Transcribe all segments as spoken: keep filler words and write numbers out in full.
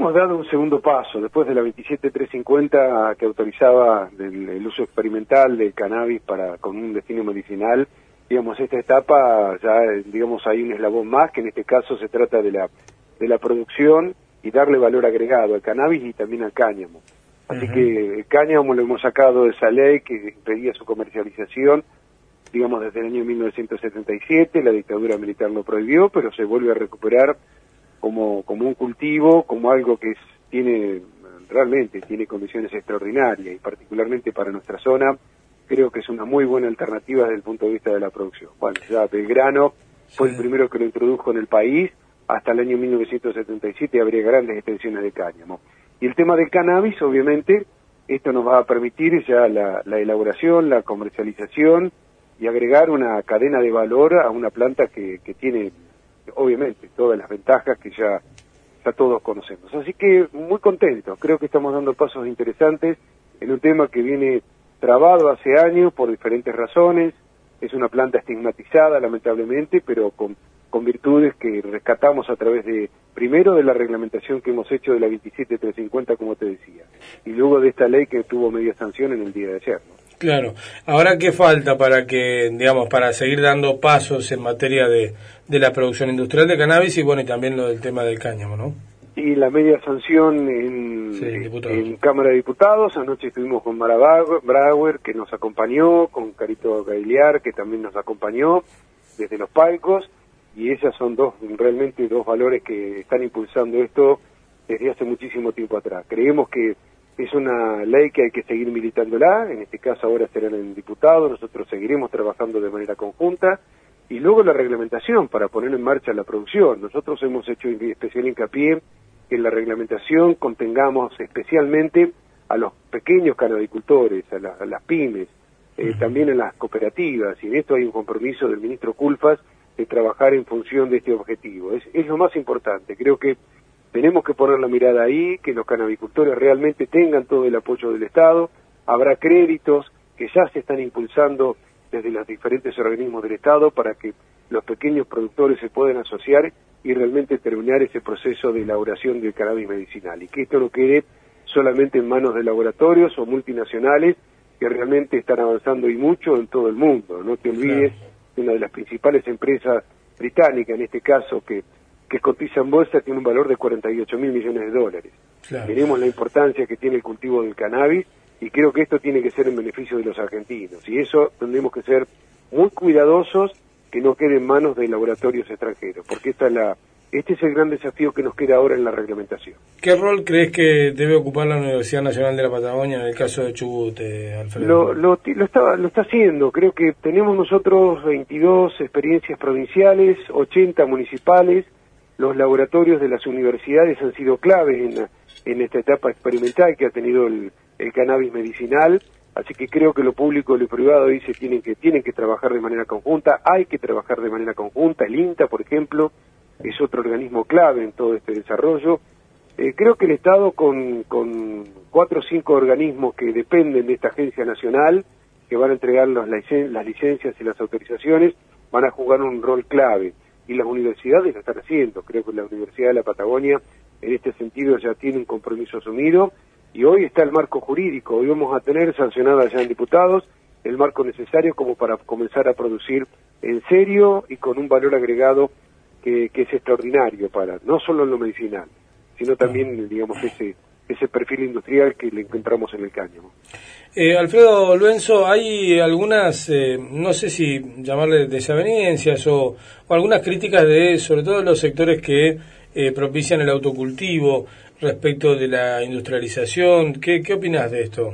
hemos dado un segundo paso, después de la veintisiete trescientos cincuenta que autorizaba el, el uso experimental del cannabis para con un destino medicinal. Digamos, esta etapa ya, digamos, hay un eslabón más, que en este caso se trata de la de la producción y darle valor agregado al cannabis y también al cáñamo. Así uh-huh. que el cáñamo lo hemos sacado de esa ley que impedía su comercialización, digamos, desde el año mil novecientos setenta y siete, la dictadura militar lo prohibió, pero se vuelve a recuperar como como un cultivo, como algo que es, tiene realmente tiene condiciones extraordinarias, y particularmente para nuestra zona creo que es una muy buena alternativa desde el punto de vista de la producción. Bueno, ya Belgrano sí. fue el primero que lo introdujo en el país. Hasta el año mil novecientos setenta y siete habría grandes extensiones de cáñamo. Y el tema del cannabis, obviamente, esto nos va a permitir ya la, la elaboración, la comercialización y agregar una cadena de valor a una planta que, que tiene, obviamente, todas las ventajas que ya, ya todos conocemos. Así que muy contento, creo que estamos dando pasos interesantes en un tema que viene trabado hace años por diferentes razones. Es una planta estigmatizada, lamentablemente, pero con, con virtudes que rescatamos a través de, primero, de la reglamentación que hemos hecho de la veintisiete trescientos cincuenta, como te decía, y luego de esta ley que tuvo media sanción en el día de ayer, ¿no? Claro. Ahora, ¿qué falta para que, digamos, para seguir dando pasos en materia de, de la producción industrial de cannabis y, bueno, y también lo del tema del cáñamo, ¿no? Y la media sanción en, sí, en Cámara de Diputados. Anoche estuvimos con Mara Brauer, que nos acompañó, con Carito Gailiar, que también nos acompañó desde los palcos, y esas son dos, realmente dos valores que están impulsando esto desde hace muchísimo tiempo atrás. Creemos que es una ley que hay que seguir militándola, en este caso ahora serán en diputados, nosotros seguiremos trabajando de manera conjunta, y luego la reglamentación para poner en marcha la producción. Nosotros hemos hecho especial hincapié que en la reglamentación contengamos especialmente a los pequeños canabicultores, a, la, a las pymes, eh, uh-huh. también en las cooperativas, y en esto hay un compromiso del ministro Culfas de trabajar en función de este objetivo. Es, es lo más importante, creo que tenemos que poner la mirada ahí, que los canabicultores realmente tengan todo el apoyo del Estado. Habrá créditos que ya se están impulsando desde los diferentes organismos del Estado para que los pequeños productores se puedan asociar y realmente terminar ese proceso de elaboración del cannabis medicinal, y que esto no quede solamente en manos de laboratorios o multinacionales que realmente están avanzando y mucho en todo el mundo. No te olvides claro. de una de las principales empresas británicas, en este caso, que que cotiza en bolsa, tiene un valor de cuarenta y ocho mil millones de dólares. Claro. Tenemos la importancia que tiene el cultivo del cannabis, y creo que esto tiene que ser en beneficio de los argentinos, y eso tendremos que ser muy cuidadosos, que no quede en manos de laboratorios extranjeros, porque esta es la, este es el gran desafío que nos queda ahora en la reglamentación. ¿Qué rol crees que debe ocupar la Universidad Nacional de la Patagonia en el caso de Chubut, eh, Alfredo? Lo, lo, lo, está, lo está haciendo. Creo que tenemos nosotros veintidós experiencias provinciales, ochenta municipales. Los laboratorios de las universidades han sido claves en, en esta etapa experimental que ha tenido el, el cannabis medicinal, así que creo que lo público y lo privado dice tienen que tienen que trabajar de manera conjunta, hay que trabajar de manera conjunta. El INTA, por ejemplo, es otro organismo clave en todo este desarrollo. Eh, creo que el Estado, con, con cuatro o cinco organismos que dependen de esta agencia nacional, que van a entregar las, licen las licencias y las autorizaciones, van a jugar un rol clave. Y las universidades lo están haciendo. Creo que la Universidad de la Patagonia, en este sentido, ya tiene un compromiso asumido, y hoy está el marco jurídico. Hoy vamos a tener sancionada ya en diputados el marco necesario como para comenzar a producir en serio y con un valor agregado que, que es extraordinario para, no solo en lo medicinal, sino también, digamos, ese ese perfil industrial que le encontramos en el cáñamo. Eh, Alfredo Luenzo, hay algunas, eh, no sé si llamarle desavenencias o, o algunas críticas de, sobre todo, los sectores que eh, propician el autocultivo respecto de la industrialización. ¿Qué, qué opinas de esto?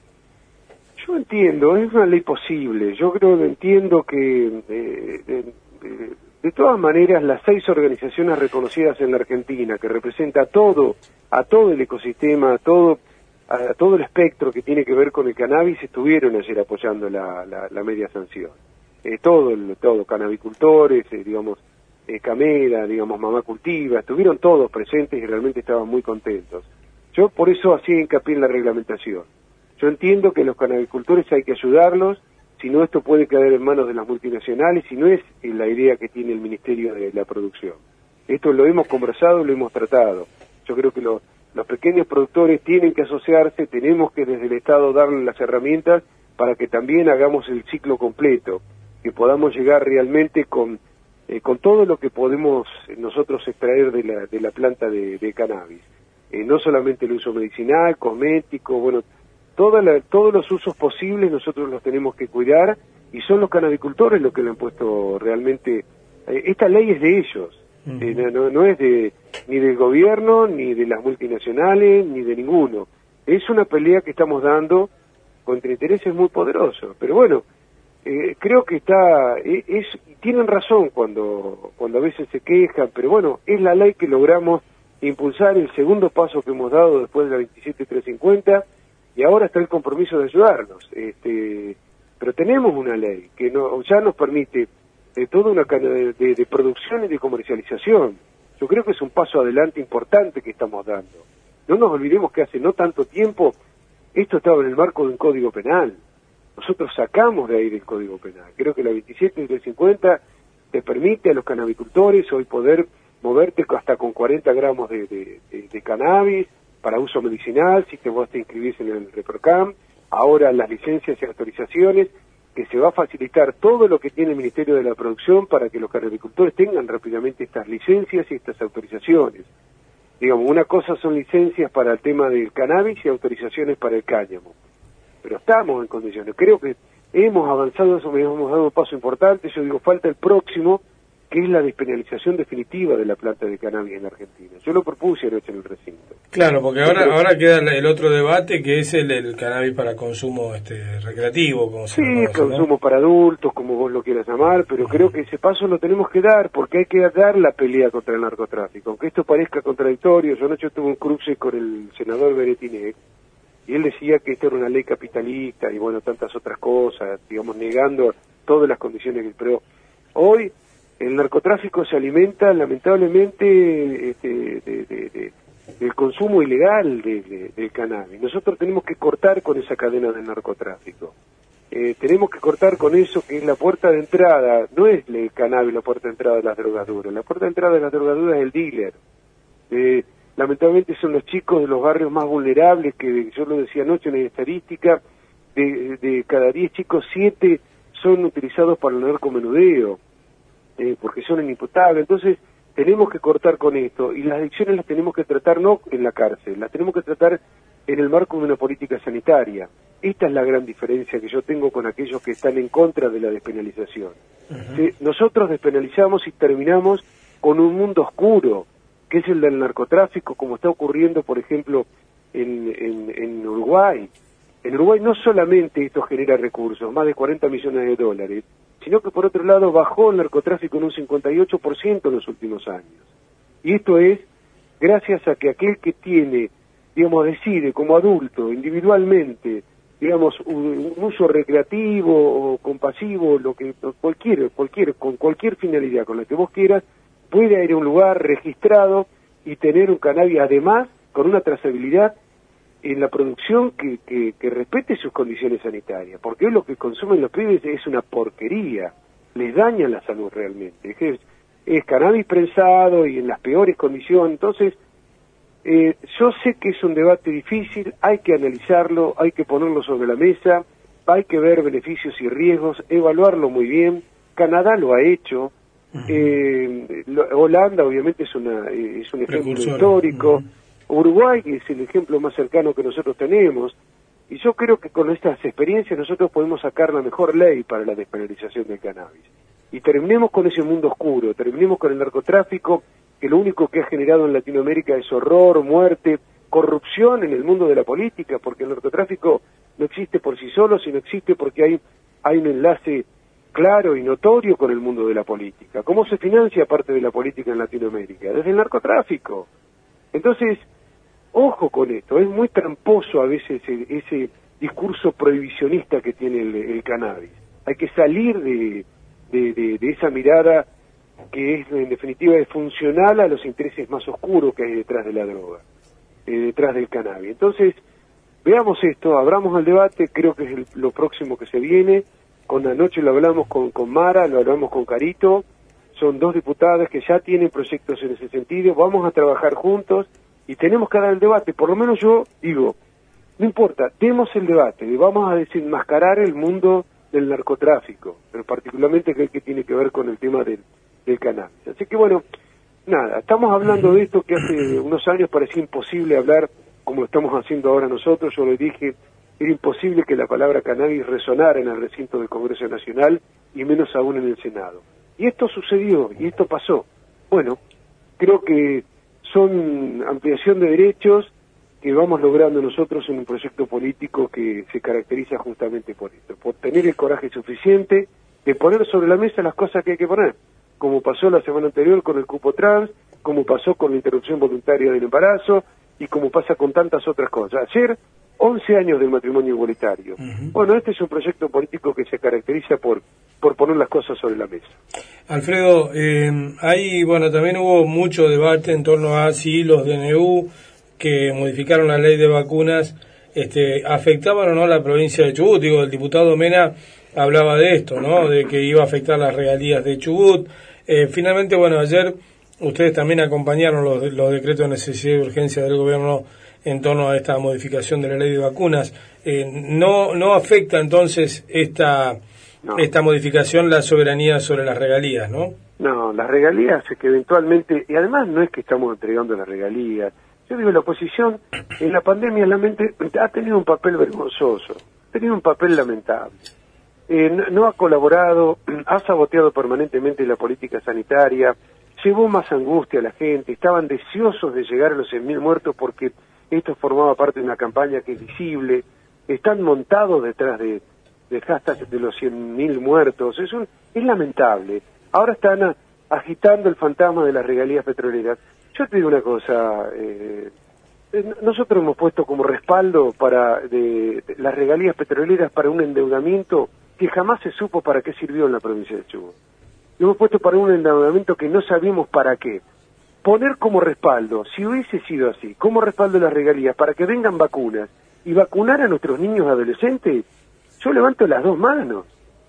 Yo entiendo, es una ley posible. Yo creo que entiendo que, eh, de, de, de todas maneras, las seis organizaciones reconocidas en la Argentina, que representa todo, a todo el ecosistema, a todo, a todo el espectro que tiene que ver con el cannabis, estuvieron ayer apoyando la, la, la media sanción. Eh, todo, el, todo, canabicultores, eh, digamos, eh, Camela, digamos, Mamá Cultiva, estuvieron todos presentes y realmente estaban muy contentos. Yo por eso hacía hincapié en la reglamentación. Yo entiendo que los canabicultores hay que ayudarlos, si no esto puede caer en manos de las multinacionales, y no es la idea que tiene el Ministerio de la Producción. Esto lo hemos conversado, lo hemos tratado. Yo creo que lo, Los pequeños productores tienen que asociarse, tenemos que desde el Estado darles las herramientas para que también hagamos el ciclo completo, que podamos llegar realmente con eh, con todo lo que podemos nosotros extraer de la, de la planta de, de cannabis. Eh, no solamente el uso medicinal, cosmético, bueno, toda la, todos los usos posibles nosotros los tenemos que cuidar, y son los canabicultores los que le han puesto realmente... Eh, esta ley es de ellos. Eh, no, no es de ni del gobierno, ni de las multinacionales, ni de ninguno. Es una pelea que estamos dando contra intereses muy poderosos. Pero bueno, eh, creo que está... Eh, es tienen razón cuando, cuando a veces se quejan, pero bueno, es la ley que logramos impulsar, el segundo paso que hemos dado después de la veintisiete trescientos cincuenta, y ahora está el compromiso de ayudarnos. Este, pero tenemos una ley que no, ya nos permite... de toda una cadena de, de, de producción y de comercialización. Yo creo que es un paso adelante importante que estamos dando. No nos olvidemos que hace no tanto tiempo esto estaba en el marco de un código penal. Nosotros sacamos de ahí del código penal. Creo que la veintisiete trescientos cincuenta te permite a los canabicultores hoy poder moverte hasta con cuarenta gramos de, de, de, de cannabis para uso medicinal, si te vos te inscribís en el ReproCam. Ahora las licencias y autorizaciones, que se va a facilitar todo lo que tiene el Ministerio de la Producción para que los canabicultores tengan rápidamente estas licencias y estas autorizaciones. Digamos, una cosa son licencias para el tema del cannabis y autorizaciones para el cáñamo. Pero estamos en condiciones. Creo que hemos avanzado eso, hemos dado un paso importante. Yo digo, falta el próximo, que es la despenalización definitiva de la planta de cannabis en Argentina. Yo lo propuse anoche en el recinto. Claro, porque ahora creo... ahora queda el otro debate, que es el, el cannabis para consumo este recreativo, como se llama. Sí, consumo, ¿no? Para adultos, como vos lo quieras llamar, pero uh-huh. creo que ese paso lo tenemos que dar, porque hay que dar la pelea contra el narcotráfico. Aunque esto parezca contradictorio, yo anoche tuve un cruce con el senador Beretinec, y él decía que esto era una ley capitalista, y bueno, tantas otras cosas, digamos, negando todas las condiciones que... Pero hoy... el narcotráfico se alimenta, lamentablemente, este, de, de, de, del consumo ilegal de, de, del cannabis. Nosotros tenemos que cortar con esa cadena del narcotráfico. Eh, tenemos que cortar con eso, que es la puerta de entrada. No es el cannabis la puerta de entrada de las drogaduras. La puerta de entrada de las drogaduras es el dealer. Eh, lamentablemente son los chicos de los barrios más vulnerables, que yo lo decía anoche en la estadística, de, de cada diez chicos, siete son utilizados para el narcomenudeo. Eh, porque son inimputables. Entonces tenemos que cortar con esto, y las adicciones las tenemos que tratar no en la cárcel, las tenemos que tratar en el marco de una política sanitaria. Esta es la gran diferencia que yo tengo con aquellos que están en contra de la despenalización. Uh-huh. ¿Sí? Nosotros despenalizamos y terminamos con un mundo oscuro, que es el del narcotráfico, como está ocurriendo, por ejemplo, en, en, en Uruguay. En Uruguay no solamente esto genera recursos, más de cuarenta millones de dólares, sino que por otro lado bajó el narcotráfico en un cincuenta y ocho por ciento en los últimos años. Y esto es gracias a que aquel que tiene, digamos, decide como adulto, individualmente, digamos, un, un uso recreativo o compasivo, lo que cualquier, cualquier, con cualquier finalidad, con la que vos quieras, puede ir a un lugar registrado y tener un cannabis, además, con una trazabilidad en la producción que, que, que respete sus condiciones sanitarias, porque hoy lo que consumen los pibes es una porquería, les daña la salud realmente, es, es cannabis prensado y en las peores condiciones. Entonces, eh, yo sé que es un debate difícil, hay que analizarlo, hay que ponerlo sobre la mesa, hay que ver beneficios y riesgos, evaluarlo muy bien. Canadá lo ha hecho, uh-huh. eh, lo, Holanda obviamente es, una, es un ejemplo histórico, uh-huh. Uruguay es el ejemplo más cercano que nosotros tenemos, y yo creo que con estas experiencias nosotros podemos sacar la mejor ley para la despenalización del cannabis. Y terminemos con ese mundo oscuro, terminemos con el narcotráfico, que lo único que ha generado en Latinoamérica es horror, muerte, corrupción en el mundo de la política, porque el narcotráfico no existe por sí solo, sino existe porque hay, hay un enlace claro y notorio con el mundo de la política. ¿Cómo se financia parte de la política en Latinoamérica? Desde el narcotráfico. Entonces, ojo con esto, es muy tramposo a veces ese, ese discurso prohibicionista que tiene el, el cannabis. Hay que salir de, de, de, de esa mirada que es, en definitiva, es funcional a los intereses más oscuros que hay detrás de la droga, eh, detrás del cannabis. Entonces, veamos esto, abramos el debate, creo que es el, lo próximo que se viene. Con anoche lo hablamos con, con Mara, lo hablamos con Carito, son dos diputadas que ya tienen proyectos en ese sentido, vamos a trabajar juntos y tenemos que dar el debate. Por lo menos yo digo, no importa, demos el debate, y vamos a desenmascarar el mundo del narcotráfico, pero particularmente que, que tiene que ver con el tema del, del cannabis. Así que bueno, nada, estamos hablando de esto que hace unos años parecía imposible hablar como lo estamos haciendo ahora nosotros. Yo le dije, era imposible que la palabra cannabis resonara en el recinto del Congreso Nacional y menos aún en el Senado. Y esto sucedió, y esto pasó. Bueno, creo que son ampliación de derechos que vamos logrando nosotros en un proyecto político que se caracteriza justamente por esto, por tener el coraje suficiente de poner sobre la mesa las cosas que hay que poner, como pasó la semana anterior con el cupo trans, como pasó con la interrupción voluntaria del embarazo, y como pasa con tantas otras cosas. Ayer, once años del matrimonio igualitario. Uh-huh. Bueno, este es un proyecto político que se caracteriza por por poner las cosas sobre la mesa. Alfredo, eh, ahí, bueno, también hubo mucho debate en torno a si los D N U que modificaron la ley de vacunas este, afectaban o no a la provincia de Chubut. Digo, el diputado Mena hablaba de esto, ¿no? De que iba a afectar las regalías de Chubut. Eh, finalmente, bueno, ayer ustedes también acompañaron los, los decretos de necesidad y urgencia del gobierno en torno a esta modificación de la ley de vacunas. Eh, no, no afecta entonces esta no. esta modificación la soberanía sobre las regalías, ¿no? No, las regalías es que eventualmente, y además no es que estamos entregando las regalías. Yo digo, la oposición en la pandemia realmente ha tenido un papel vergonzoso, ha tenido un papel lamentable. Eh, no, no ha colaborado, ha saboteado permanentemente la política sanitaria, llevó más angustia a la gente, estaban deseosos de llegar a los cien mil muertos porque esto formaba parte de una campaña que es visible, están montados detrás de, de hashtag de los cien mil muertos, es, un, es lamentable. Ahora están a, agitando el fantasma de las regalías petroleras. Yo te digo una cosa, eh, nosotros hemos puesto como respaldo para de, de las regalías petroleras para un endeudamiento que jamás se supo para qué sirvió en la provincia de Chubut. Lo hemos puesto para un endeudamiento que no sabíamos para qué. Poner como respaldo, si hubiese sido así, como respaldo las regalías para que vengan vacunas y vacunar a nuestros niños adolescentes, yo levanto las dos manos.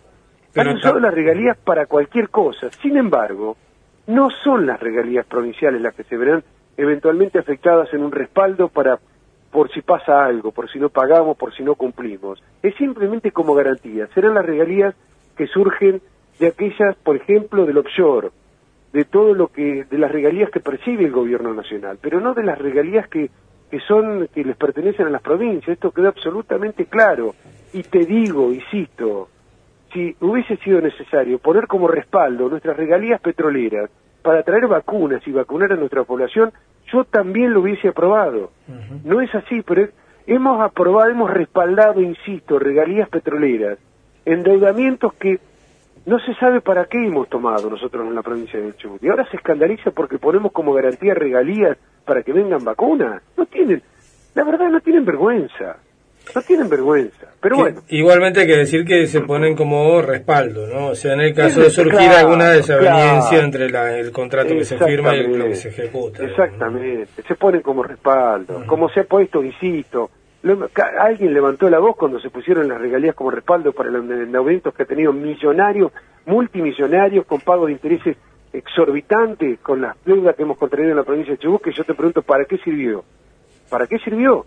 Han usado las regalías para cualquier cosa. Sin embargo, no son las regalías provinciales las que se verán eventualmente afectadas en un respaldo para por si pasa algo, por si no pagamos, por si no cumplimos. Es simplemente como garantía. Serán las regalías que surgen de aquellas, por ejemplo, del offshore, de todo lo que, de las regalías que percibe el gobierno nacional, pero no de las regalías que, que son, que les pertenecen a las provincias. Esto queda absolutamente claro. Y te digo, insisto, si hubiese sido necesario poner como respaldo nuestras regalías petroleras para traer vacunas y vacunar a nuestra población, yo también lo hubiese aprobado. Uh-huh. No es así, pero hemos aprobado, hemos respaldado, insisto, regalías petroleras, endeudamientos que no se sabe para qué hemos tomado nosotros en la provincia de Chubut. Y ahora se escandaliza porque ponemos como garantía regalías para que vengan vacunas. No tienen, la verdad no tienen vergüenza. No tienen vergüenza, pero bueno. Igualmente hay que decir que se ponen como respaldo, ¿no? O sea, en el caso de surgir claro, alguna desaveniencia claro, entre la, el contrato que se firma y lo que se ejecuta. Exactamente, ¿no? Se ponen como respaldo, uh-huh. Como se ha puesto, insisto, lo, alguien levantó la voz cuando se pusieron las regalías como respaldo para los endeudamientos que ha tenido millonarios, multimillonarios, con pago de intereses exorbitantes, con las deudas que hemos contraído en la provincia de Chubut, que yo te pregunto, ¿para qué sirvió? ¿Para qué sirvió?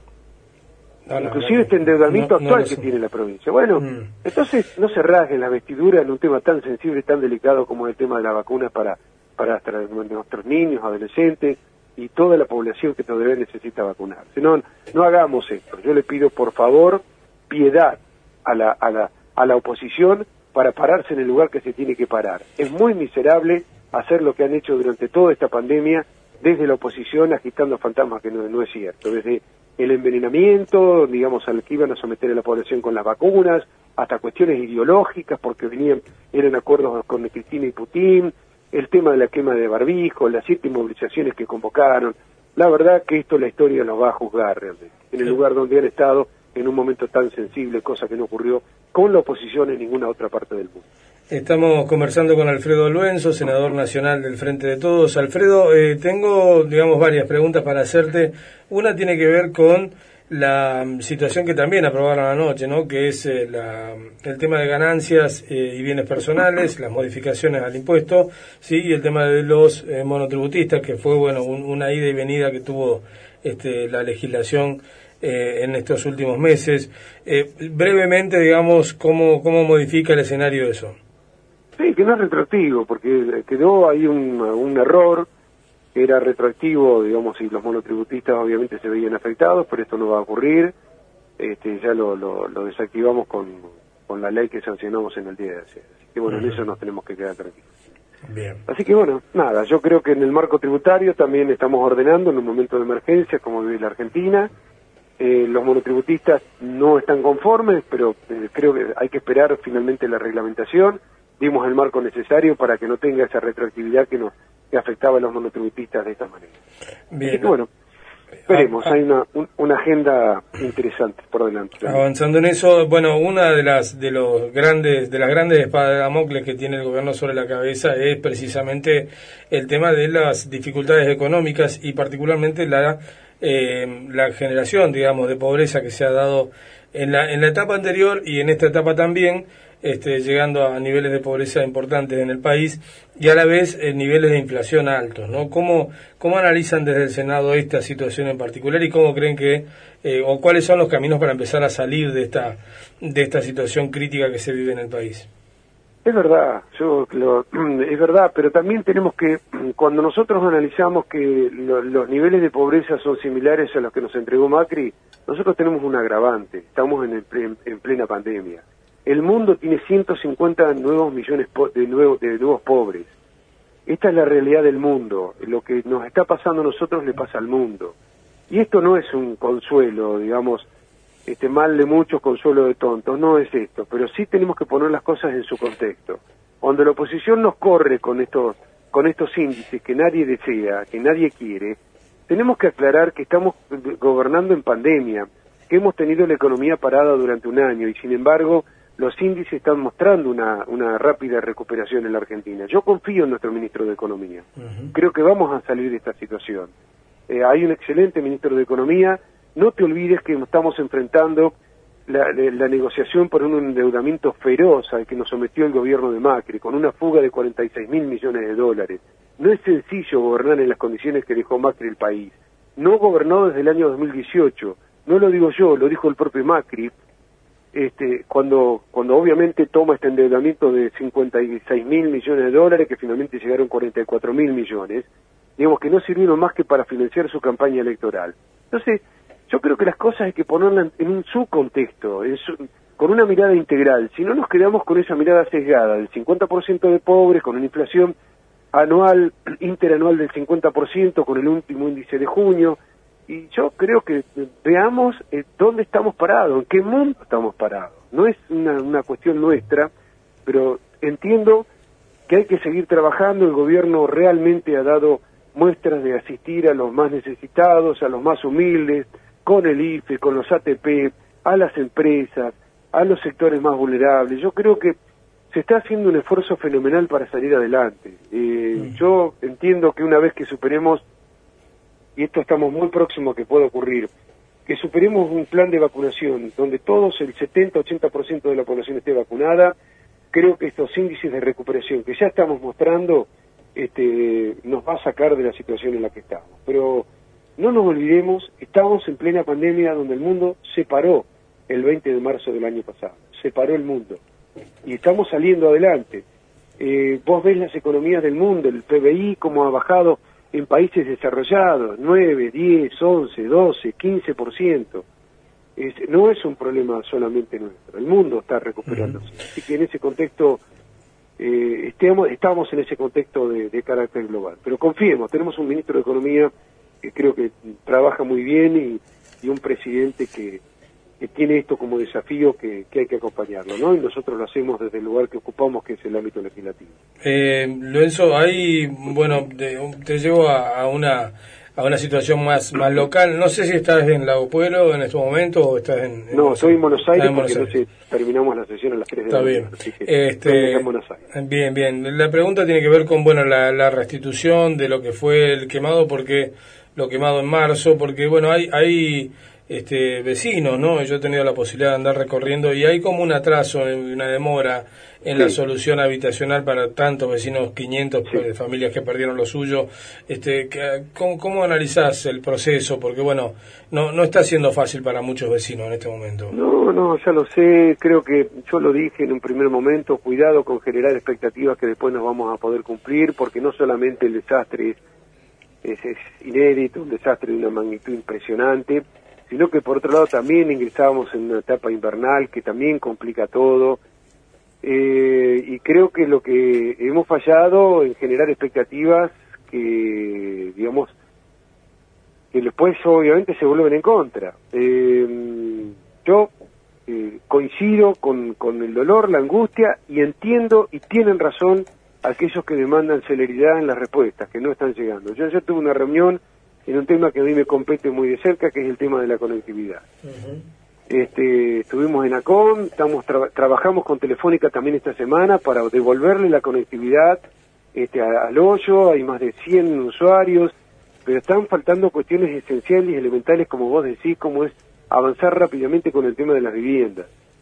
No, no, inclusive no, este endeudamiento no, actual no que sé. Tiene la provincia. Bueno, mm. entonces no se rasguen la vestidura en un tema tan sensible y tan delicado como el tema de la vacuna para para nuestros niños, adolescentes y toda la población que todavía necesita vacunarse. No, no hagamos esto. Yo le pido, por favor, piedad a la, a la, a la oposición para pararse en el lugar que se tiene que parar. Es muy miserable hacer lo que han hecho durante toda esta pandemia desde la oposición agitando fantasmas que no, no es cierto. Desde el envenenamiento, digamos, al que iban a someter a la población con las vacunas, hasta cuestiones ideológicas, porque venían, eran acuerdos con Cristina y Putin, el tema de la quema de barbijo, las siete movilizaciones que convocaron. La verdad que esto la historia nos va a juzgar realmente, en el lugar donde han estado en un momento tan sensible, cosa que no ocurrió con la oposición en ninguna otra parte del mundo. Estamos conversando con Alfredo Luenzo, senador nacional del Frente de Todos. Alfredo, eh, tengo, digamos, varias preguntas para hacerte. Una tiene que ver con la situación que también aprobaron anoche, ¿no? Que es eh, la, el tema de ganancias eh, y bienes personales, las modificaciones al impuesto, sí, y el tema de los eh, monotributistas, que fue, bueno, un, una ida y venida que tuvo este, la legislación eh, en estos últimos meses. Eh, brevemente, digamos, ¿cómo, cómo modifica el escenario eso? Sí, que no es retroactivo, porque quedó ahí un, un error, era retroactivo, digamos, y los monotributistas obviamente se veían afectados, pero esto no va a ocurrir. Este, ya lo, lo, lo desactivamos con, con la ley que sancionamos en el día de ayer. Así que bueno, uh-huh. en eso nos tenemos que quedar tranquilos. Bien. Así que bueno, nada, yo creo que en el marco tributario también estamos ordenando en un momento de emergencia, como vive la Argentina. Eh, los monotributistas no están conformes, pero eh, creo que hay que esperar finalmente la reglamentación. Dimos el marco necesario para que no tenga esa retroactividad que nos que afectaba a los monotributistas de esta manera. Bien. Así que bueno, veremos, hay una, un, una agenda interesante por delante. Avanzando en eso, bueno, una de las de los grandes de las grandes espadas de Damocles que tiene el gobierno sobre la cabeza es precisamente el tema de las dificultades económicas y particularmente la eh, la generación, digamos, de pobreza que se ha dado en la en la etapa anterior y en esta etapa también. Este, llegando a niveles de pobreza importantes en el país y a la vez eh, niveles de inflación altos, ¿no? ¿Cómo, cómo analizan desde el Senado esta situación en particular y cómo creen que, eh, o cuáles son los caminos para empezar a salir de esta, de esta situación crítica que se vive en el país? Es verdad, yo lo, es verdad, pero también tenemos que, cuando nosotros analizamos que lo, los niveles de pobreza son similares a los que nos entregó Macri, nosotros tenemos un agravante, estamos en, el, en, en plena pandemia. El mundo tiene ciento cincuenta nuevos millones de nuevos, de nuevos pobres. Esta es la realidad del mundo. Lo que nos está pasando a nosotros le pasa al mundo. Y esto no es un consuelo, digamos, este mal de muchos, consuelo de tontos. No es esto, pero sí tenemos que poner las cosas en su contexto. Cuando la oposición nos corre con estos, con estos índices que nadie desea, que nadie quiere, tenemos que aclarar que estamos gobernando en pandemia, que hemos tenido la economía parada durante un año y sin embargo los índices están mostrando una, una rápida recuperación en la Argentina. Yo confío en nuestro ministro de Economía. Uh-huh. Creo que vamos a salir de esta situación. Eh, hay un excelente ministro de Economía. No te olvides que estamos enfrentando la, la, la negociación por un endeudamiento feroz al que nos sometió el gobierno de Macri, con una fuga de cuarenta y seis mil millones de dólares. No es sencillo gobernar en las condiciones que dejó Macri el país. No gobernó desde el año dos mil dieciocho. No lo digo yo, lo dijo el propio Macri. Este, cuando cuando obviamente toma este endeudamiento de cincuenta y seis mil millones de dólares, que finalmente llegaron cuarenta y cuatro mil millones, digamos que no sirvieron más que para financiar su campaña electoral. Entonces, yo creo que las cosas hay que ponerlas en un subcontexto, en su, con una mirada integral. Si no nos quedamos con esa mirada sesgada del cincuenta por ciento de pobres, con una inflación anual, interanual del cincuenta por ciento, con el último índice de junio, y yo creo que veamos eh, dónde estamos parados, en qué mundo estamos parados. No es una, una cuestión nuestra, pero entiendo que hay que seguir trabajando. El gobierno realmente ha dado muestras de asistir a los más necesitados, a los más humildes, con el I F E, con los A T P, a las empresas, a los sectores más vulnerables. Yo creo que se está haciendo un esfuerzo fenomenal para salir adelante. Eh, yo entiendo que una vez que superemos, y esto estamos muy próximos a que pueda ocurrir, que superemos un plan de vacunación donde todos, el setenta a ochenta por ciento de la población esté vacunada, creo que estos índices de recuperación que ya estamos mostrando este, nos va a sacar de la situación en la que estamos. Pero no nos olvidemos, estamos en plena pandemia donde el mundo se paró el veinte de marzo del año pasado, se paró el mundo, y estamos saliendo adelante. Eh, vos ves las economías del mundo, el P B I como ha bajado en países desarrollados, nueve, diez, once, doce, quince por ciento. Es, no es un problema solamente nuestro, el mundo está recuperándose. Uh-huh. Así que en ese contexto, eh, estemos, estamos en ese contexto de, de carácter global. Pero confiemos, tenemos un ministro de Economía que creo que trabaja muy bien y, y un presidente que, que tiene esto como desafío que, que hay que acompañarlo, ¿no? Y nosotros lo hacemos desde el lugar que ocupamos, que es el ámbito legislativo. Eh, Lorenzo, ahí, bueno, te, te llevo a, a una a una situación más más local. No sé si estás en Lago Pueblo en este momento o estás en... en no, estoy en Buenos Aires, en Buenos porque Aires. No sé, terminamos la sesión a las tres de la mañana. Está bien. Este, en Buenos Aires. Bien, bien. La pregunta tiene que ver con, bueno, la, la restitución de lo que fue el quemado, porque lo quemado en marzo, porque, bueno, hay... hay este, vecinos, ¿no? Yo he tenido la posibilidad de andar recorriendo y hay como un atraso, una demora en sí. la solución habitacional para tantos vecinos, quinientas sí. familias que perdieron lo suyo. Este, ¿cómo, ¿Cómo analizás el proceso? Porque, bueno, no, no está siendo fácil para muchos vecinos en este momento. No, no, ya lo sé. Creo que yo lo dije en un primer momento, cuidado con generar expectativas que después no vamos a poder cumplir, porque no solamente el desastre es, es, es inédito, un desastre de una magnitud impresionante, sino que por otro lado también ingresábamos en una etapa invernal que también complica todo, eh, y creo que lo que hemos fallado en generar expectativas que, digamos, que después obviamente se vuelven en contra. Eh, yo eh, coincido con, con el dolor, la angustia, y entiendo, y tienen razón aquellos que demandan celeridad en las respuestas, que no están llegando. Yo ayer tuve una reunión en un tema que a mí me compete muy de cerca, que es el tema de la conectividad. Uh-huh. Este, estuvimos en ACON, estamos tra- trabajamos con Telefónica también esta semana para devolverle la conectividad este, a, al hoyo. Hay más de cien usuarios, pero están faltando cuestiones esenciales y elementales, como vos decís, como es avanzar rápidamente con el tema de las viviendas.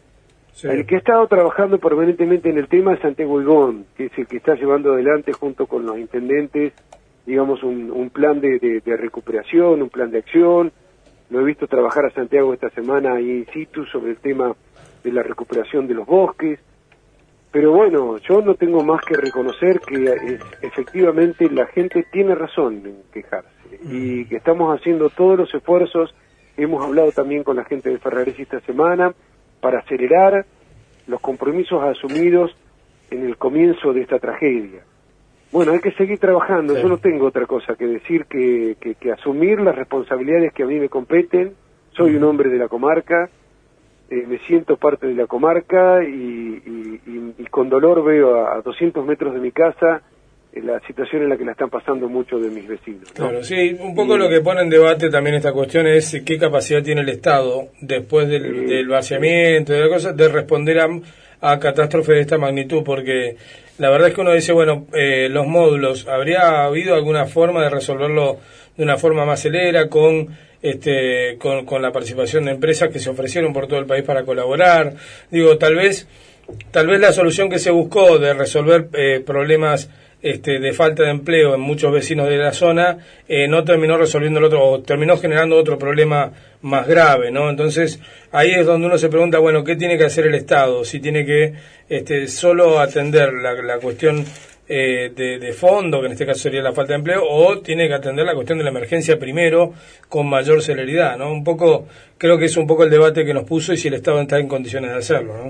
Sí. El que ha estado trabajando permanentemente en el tema es Santiago Higón, que es el que está llevando adelante junto con los intendentes, digamos, un, un plan de, de, de recuperación, un plan de acción. Lo he visto trabajar a Santiago esta semana ahí in situ sobre el tema de la recuperación de los bosques. Pero bueno, yo no tengo más que reconocer que es, efectivamente la gente tiene razón en quejarse mm. y que estamos haciendo todos los esfuerzos. Hemos hablado también con la gente de Ferraresi esta semana para acelerar los compromisos asumidos en el comienzo de esta tragedia. Bueno, hay que seguir trabajando. Sí. Yo no tengo otra cosa que decir que, que, que asumir las responsabilidades que a mí me competen. Soy mm. un hombre de la comarca, eh, me siento parte de la comarca y, y, y, y con dolor veo a, a doscientos metros de mi casa eh, la situación en la que la están pasando muchos de mis vecinos, ¿no? Claro, sí, un poco y, lo que pone en debate también esta cuestión es qué capacidad tiene el Estado, después del, eh, del vaciamiento, de la cosa, de responder a, a catástrofes de esta magnitud, porque la verdad es que uno dice, bueno, eh, los módulos, ¿habría habido alguna forma de resolverlo de una forma más celera con este con, con la participación de empresas que se ofrecieron por todo el país para colaborar? Digo, tal vez tal vez la solución que se buscó de resolver eh, problemas este, de falta de empleo en muchos vecinos de la zona eh, no terminó resolviendo el otro, o terminó generando otro problema más grave, ¿no? Entonces ahí es donde uno se pregunta, bueno, ¿qué tiene que hacer el Estado? Si tiene que este, solo atender la, la cuestión eh, de, de fondo, que en este caso sería la falta de empleo, o tiene que atender la cuestión de la emergencia primero con mayor celeridad, ¿no? Un poco, creo que es un poco el debate que nos puso y si el Estado está en condiciones de hacerlo, ¿no?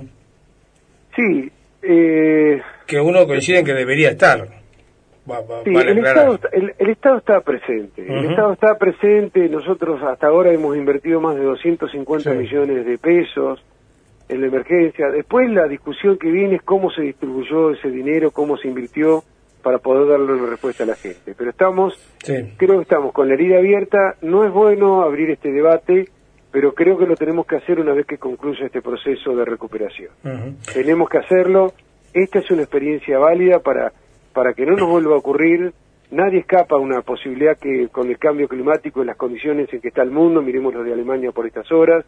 Sí. Eh... Que uno coincide en que debería estar. Va, va, sí, vale el, Estado, el, el Estado está presente, uh-huh. el Estado está presente, nosotros hasta ahora hemos invertido más de doscientos cincuenta sí. millones de pesos en la emergencia. Después la discusión que viene es cómo se distribuyó ese dinero, cómo se invirtió para poder darle una respuesta a la gente. Pero estamos, sí. creo que estamos con la herida abierta. No es bueno abrir este debate, pero creo que lo tenemos que hacer una vez que concluya este proceso de recuperación. Uh-huh. Tenemos que hacerlo. Esta es una experiencia válida para para que no nos vuelva a ocurrir. Nadie escapa a una posibilidad que con el cambio climático y las condiciones en que está el mundo, miremos lo de Alemania por estas horas,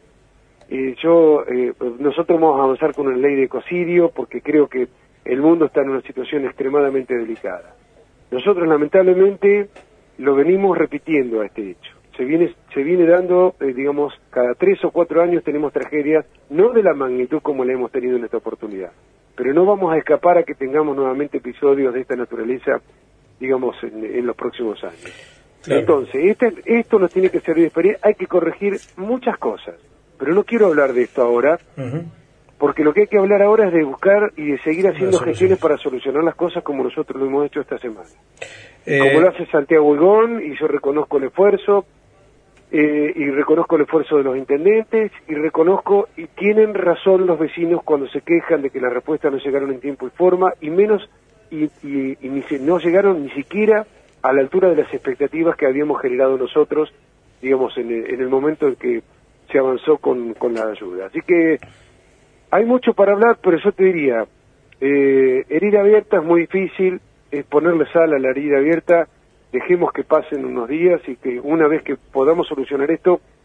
eh, yo eh, nosotros vamos a avanzar con una ley de ecocidio porque creo que el mundo está en una situación extremadamente delicada. Nosotros lamentablemente lo venimos repitiendo a este hecho. Se viene se viene dando, eh, digamos, cada tres o cuatro años tenemos tragedias, no de la magnitud como la hemos tenido en esta oportunidad, pero no vamos a escapar a que tengamos nuevamente episodios de esta naturaleza, digamos, en, en los próximos años. Claro. Entonces, este, esto nos tiene que servir de experiencia. Hay que corregir muchas cosas, pero no quiero hablar de esto ahora, uh-huh. porque lo que hay que hablar ahora es de buscar y de seguir haciendo gestiones para solucionar las cosas como nosotros lo hemos hecho esta semana. Eh... Como lo hace Santiago Higón, y yo reconozco el esfuerzo, Eh, y reconozco el esfuerzo de los intendentes, y reconozco, y tienen razón los vecinos cuando se quejan de que las respuestas no llegaron en tiempo y forma, y menos, y, y, y ni se, no llegaron ni siquiera a la altura de las expectativas que habíamos generado nosotros, digamos, en el, en el momento en que se avanzó con, con la ayuda. Así que hay mucho para hablar, pero yo te diría, eh, herida abierta es muy difícil, es ponerle sal a la herida abierta. Dejemos que pasen unos días y que una vez que podamos solucionar esto,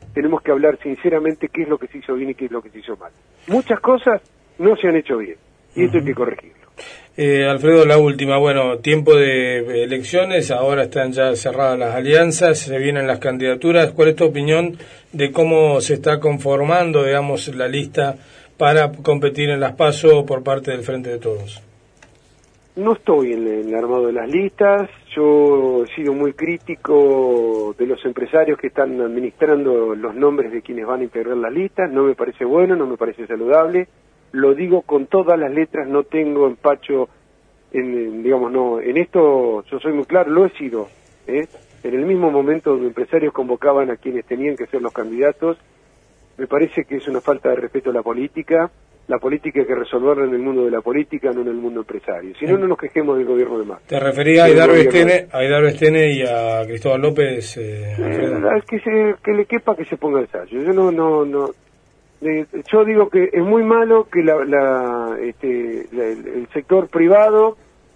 tenemos que hablar sinceramente qué es lo que se hizo bien y qué es lo que se hizo mal. Muchas cosas no se han hecho bien, y esto uh-huh. hay que corregirlo. Eh, Alfredo, la última, bueno, tiempo de elecciones, ahora están ya cerradas las alianzas, se vienen las candidaturas. ¿Cuál es tu opinión de cómo se está conformando, digamos, la lista para competir en las PASO por parte del Frente de Todos? No estoy en el armado de las listas, yo he sido muy crítico de los empresarios que están administrando los nombres de quienes van a integrar las listas, no me parece bueno, no me parece saludable, lo digo con todas las letras, no tengo empacho, en, digamos, no, en esto yo soy muy claro, lo he sido, ¿eh? En el mismo momento donde empresarios convocaban a quienes tenían que ser los candidatos, me parece que es una falta de respeto a la política. La política hay que resolverla en el mundo de la política, no en el mundo empresario. Si no, no nos quejemos del gobierno de Macri. ¿Te referías a Aidar Bestene, a Aidar Bestene y a Cristóbal López? Eh, eh, que, se, que le quepa que se ponga el sallo. Yo no, no, no. Eh, yo digo que es muy malo que la, la, este, la, el, el sector privado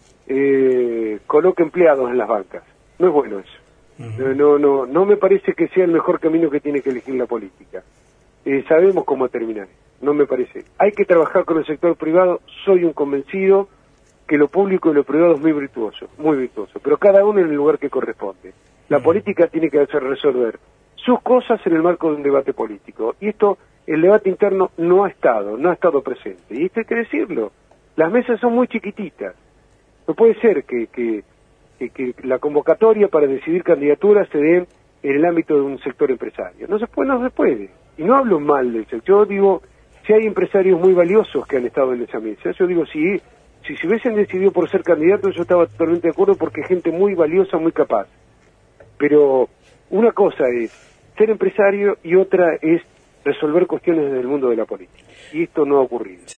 eh, coloque empleados en las bancas. No es bueno eso. Uh-huh. No, no, no me parece que sea el mejor camino que tiene que elegir la política. Eh, sabemos cómo terminar. No me parece. Hay que trabajar con el sector privado. Soy un convencido que lo público y lo privado es muy virtuoso, muy virtuoso, pero cada uno en el lugar que corresponde. La política tiene que hacer resolver sus cosas en el marco de un debate político. Y esto, el debate interno no ha estado, no ha estado presente. Y esto hay que decirlo. Las mesas son muy chiquititas. No puede ser que, que, que, que la convocatoria para decidir candidaturas se dé en el ámbito de un sector empresario. No se puede, no se puede. Y no hablo mal del sector. Yo digo, si hay empresarios muy valiosos que han estado en esa mesa, yo digo, si, si se hubiesen decidido por ser candidatos, yo estaba totalmente de acuerdo porque es gente muy valiosa, muy capaz. Pero una cosa es ser empresario y otra es resolver cuestiones desde el mundo de la política. Y esto no ha ocurrido.